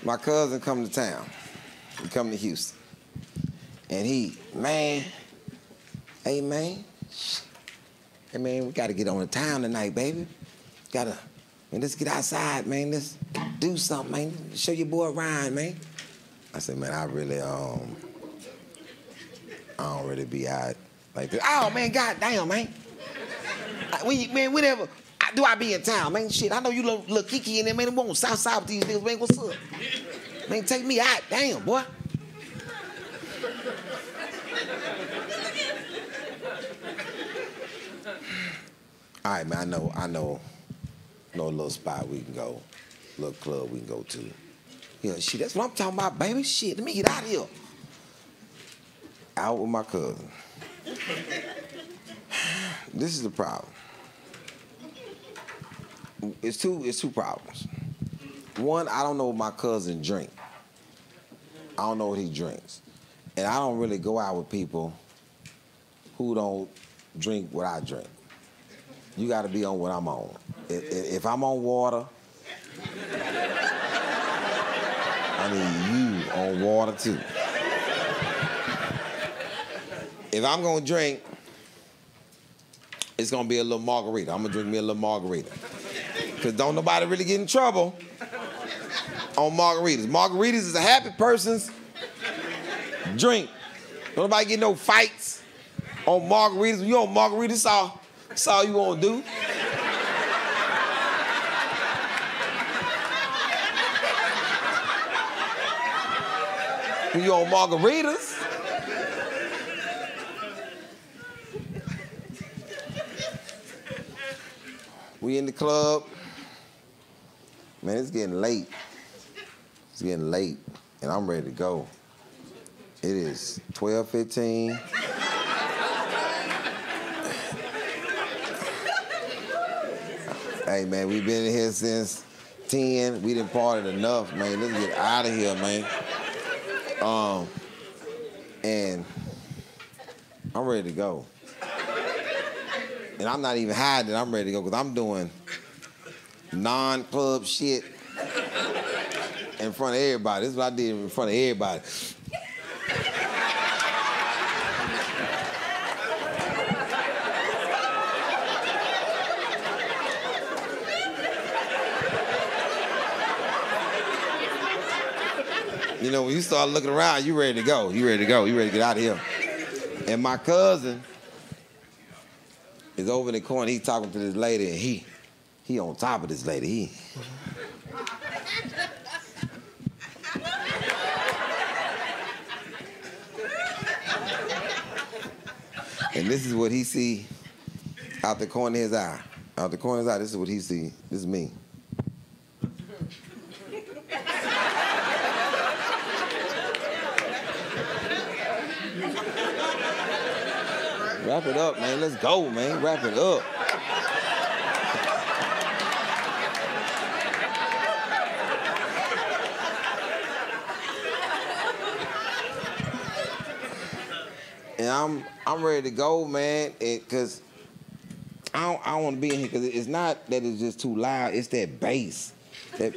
My cousin come to town. He come to Houston. And he, man, hey, man, we got to get on the town tonight, baby. Let's get outside, man. Let's do something, man. Show your boy Ryan, man. I said, man, I don't really be out like this. Oh, man, goddamn, man. Whenever do I be in town, man? Shit, I know you little Kiki in there, man. I'm on south side with these niggas, man. What's up? Man, take me out. Damn, boy. All right, man, I know a little spot we can go, a little club we can go to. Yeah, shit, that's what I'm talking about, baby. Shit, let me get out of here. Out with my cousin. This is the problem. It's two problems. One, I don't know what my cousin drink. I don't know what he drinks. And I don't really go out with people who don't drink what I drink. You got to be on what I'm on. If I'm on water, I need you on water too. If I'm going to drink, it's going to be a little margarita. I'm going to drink me a little margarita. Because don't nobody really get in trouble on margaritas. Margaritas is a happy person's drink. Don't nobody get no fights on margaritas. When you on margaritas, that's all you gonna do. When you on margaritas. We in the club. Man, it's getting late. It's getting late, and I'm ready to go. It is 12:15. Hey, man, we've been in here since 10. We done partied enough, man. Let's get out of here, man. And I'm ready to go. And I'm not even hiding. I'm ready to go because I'm doing non-club shit in front of everybody. This is what I did in front of everybody. You know, when you start looking around, you ready to go. You ready to go. You ready to get out of here. And my cousin is over in the corner. He's talking to this lady, and he on top of this lady. And this is what he see out the corner of his eye. Out the corner of his eye, this is what he see. This is me. Wrap it up, man. Let's go, man. Wrap it up. And I'm ready to go, man, because I don't want to be in here because it's not that it's just too loud. It's that bass. That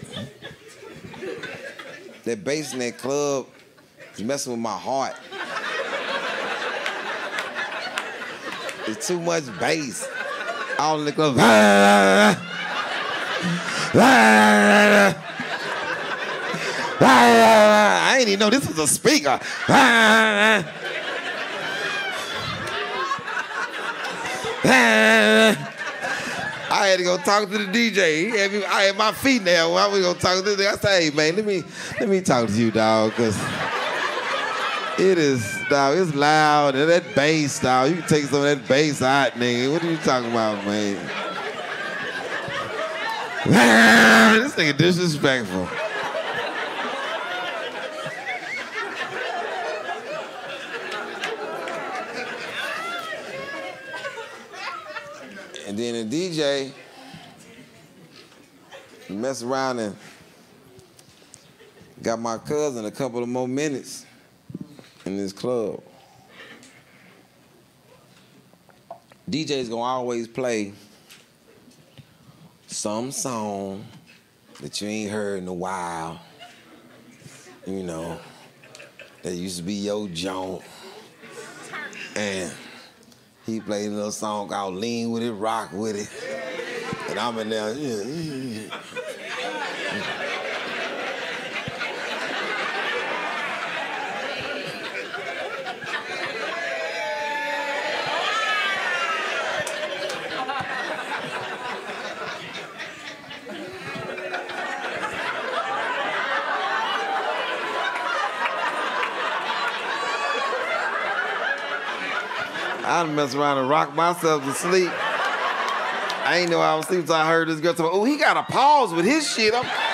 bass in that club is messing with my heart. It's too much bass. All in the club. I didn't even know this was a speaker. I had to go talk to the DJ. I had my feet now. Why we gonna talk to this? I said, hey man, let me talk to you, dog, cause it is, dog, it's loud, and that bass, dog, you can take some of that bass out, nigga. What are you talking about, man? This nigga disrespectful. And then the DJ messed around and got my cousin a couple of more minutes in this club. DJ's gonna always play some song that you ain't heard in a while. you know, that used to be Yo Jones. And he played a little song called Lean With It, Rock With It. And I'm in there, I done mess around and rock myself to sleep. I ain't know I was asleep until I heard this girl talk, oh, he got a pause with his shit.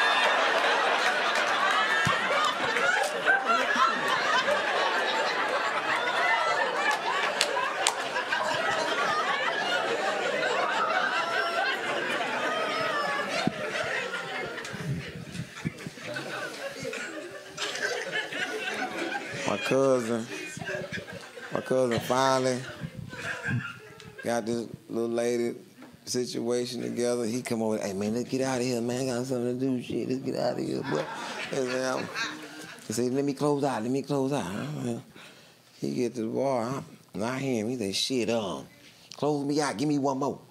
My cousin finally got this little lady situation together. He come over, hey man, let's get out of here, man. I got something to do, shit. Let's get out of here, boy. He said, let me close out. He get to the bar, and I hear him. He say, shit, close me out. Give me one more.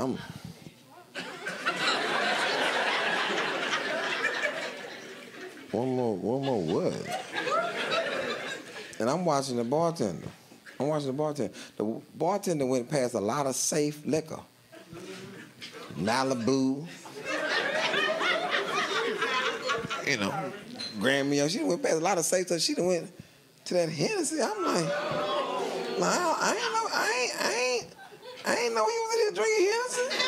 One more what? And I'm watching the bartender. The bartender went past a lot of safe liquor. Malibu. You know, Grammy. She went past a lot of safe stuff. She done went to that Hennessy. I'm like, I ain't know he was in here drinking Hennessy.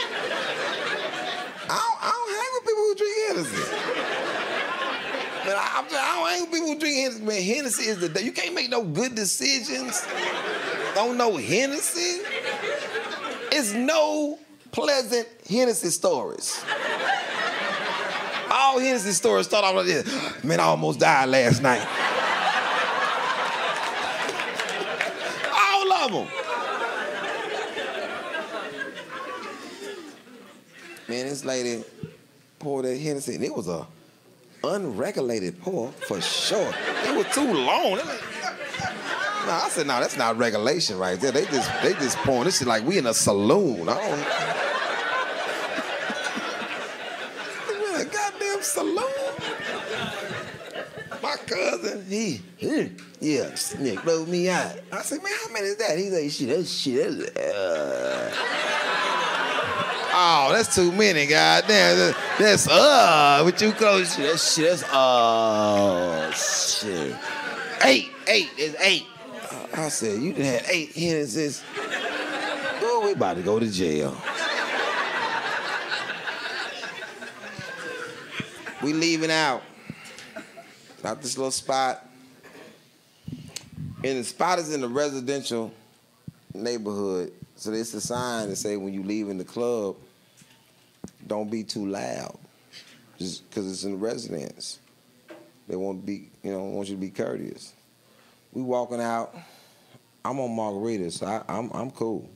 I don't hang with people who drink Hennessy. But I don't hang with people who drink Hennessy. Man, Hennessy is the day. You can't make no good decisions. Don't know Hennessy. It's no pleasant Hennessy stories. All Hennessy stories start off like this. Man, I almost died last night. All of them. Man, this lady poured that Hennessy, and it was a unregulated pour for sure. It was too long. No, I said, no, that's not regulation right there. They just pouring this shit like we in a saloon. I don't. We in a goddamn saloon. My cousin, yeah, Nick blowed me out. I said, man, how many is that? He said, oh, that's too many, goddamn. That's what you call shit? That's 8. It's 8. I said, you done had 8 Hennessy's. Oh, we about to go to jail. We leaving out. Not this little spot. And the spot is in the residential neighborhood. So there's a sign that say when you leave in the club, don't be too loud. Just because it's in the residence. They want you to be courteous. We walking out. I'm on margaritas, so I'm cool.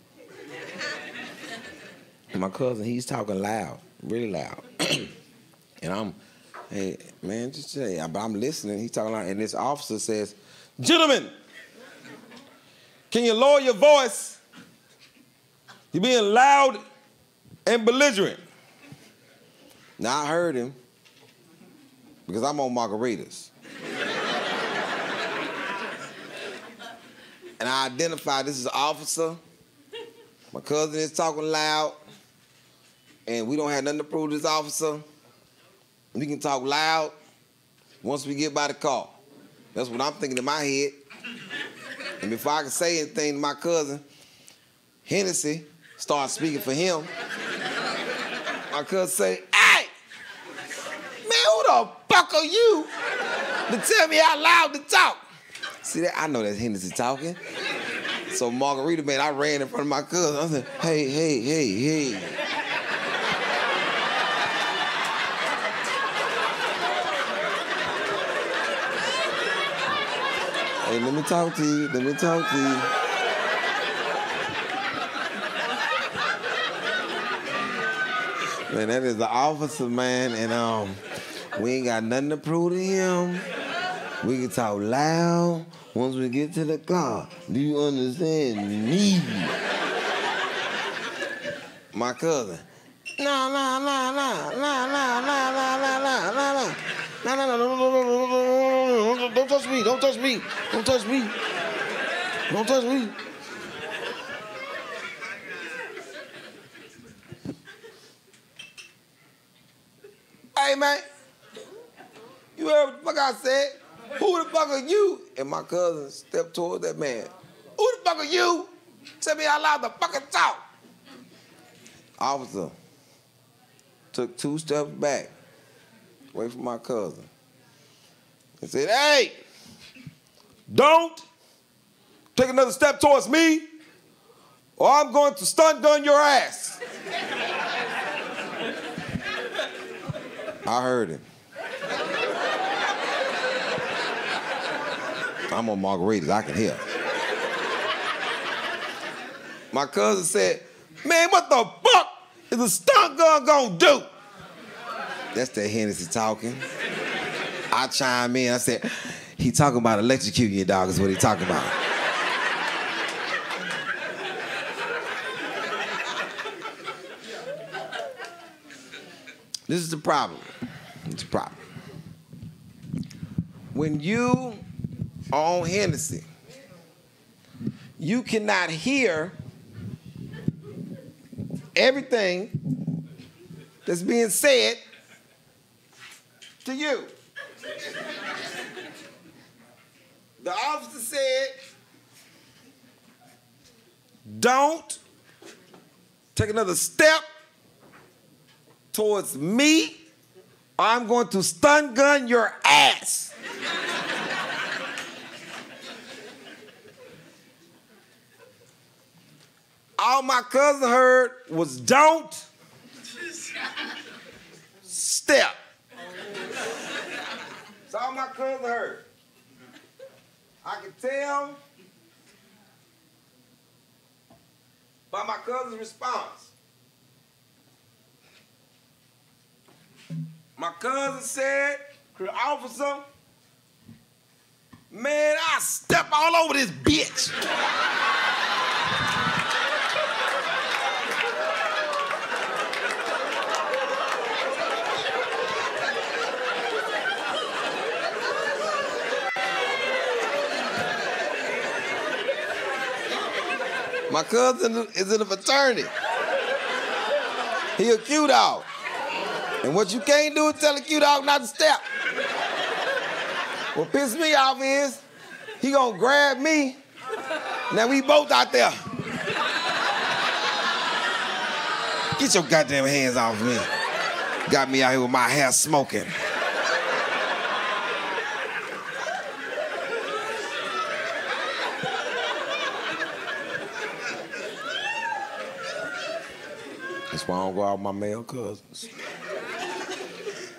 And my cousin, he's talking loud, really loud. And hey, man, just say, but I'm listening. He's talking loud, and this officer says, gentlemen, can you lower your voice? You're being loud and belligerent. Now, I heard him because I'm on margaritas. And I identified this is an officer. My cousin is talking loud. And we don't have nothing to prove to this officer. We can talk loud once we get by the car. That's what I'm thinking in my head. And before I can say anything to my cousin, Hennessy starts speaking for him. My cousin say, hey, man, who the fuck are you to tell me how loud to talk? See that? I know that's Hennessy talking. So Margarita, man, I ran in front of my cousin. I said, hey. Hey, let me talk to you. Man, that is the officer, man, and we ain't got nothing to prove to him. We can talk loud once we get to the car. Do you understand me? My cousin. No. Don't touch me. Don't touch me. Don't touch me. Don't touch me. Hey, man. You heard what the fuck I said? Who the fuck are you? And my cousin stepped toward that man. Who the fuck are you? Tell me how loud the fucking talk. Officer took 2 steps back, away from my cousin, and said, hey, don't take another step towards me, or I'm going to stun gun your ass. I heard him. I'm on margaritas, I can hear. My cousin said, man, what the fuck is a stun gun gonna do? That's that Hennessy talking. I chime in, I said, he talking about electrocuting you, dog, is what he talking about. This is the problem. It's a problem. When you are on Hennessy, you cannot hear everything that's being said to you. The officer said, don't take another step towards me, or I'm going to stun gun your ass. All my cousin heard was don't step. That's all my cousin heard. I can tell by my cousin's response. My cousin said to the officer, man, I step all over this bitch. My cousin is in a fraternity. He a Q-Dog. And what you can't do is tell a Q-Dog not to step. What pisses me off is he gonna grab me. Now we both out there. Get your goddamn hands off me. Got me out here with my hair smoking. That's why I don't go out with my male cousins.